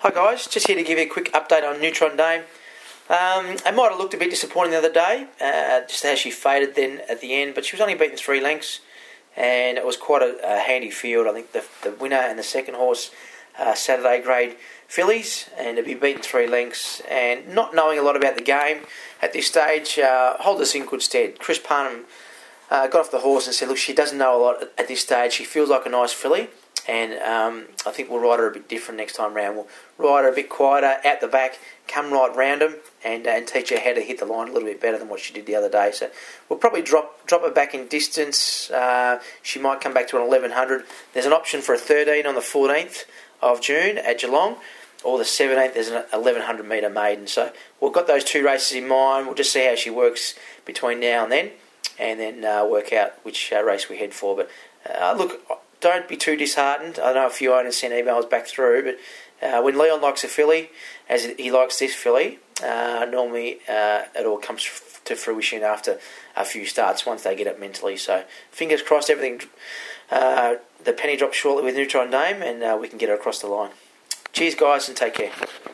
Hi guys, just here to give you a quick update on Neutron Dame. It might have looked a bit disappointing the other day, just how she faded then at the end, but she was only beaten 3 lengths, and it was quite a handy field. I think the winner and the second horse, Saturday grade fillies, and to be beaten 3 lengths, and not knowing a lot about the game at this stage, hold us in good stead. Chris Parnham got off the horse and said, look, she doesn't know a lot at this stage. She feels like a nice filly. And I think we'll ride her a bit different next time round. We'll ride her a bit quieter, out the back, come right round them, and teach her how to hit the line a little bit better than what she did the other day. So we'll probably drop her back in distance. She might come back to an 1100. There's an option for a 13 on the 14th of June at Geelong, or the 17th there's an 1100 metre maiden. So we've got those 2 races in mind. We'll just see how she works between now and then work out which race we head for. But look, don't be too disheartened. I know a few owners sent emails back through, but when Leon likes a filly, as he likes this filly, normally it all comes to fruition after a few starts once they get it mentally. So fingers crossed, everything, the penny drops shortly with Neutron Dame, and we can get her across the line. Cheers guys, and take care.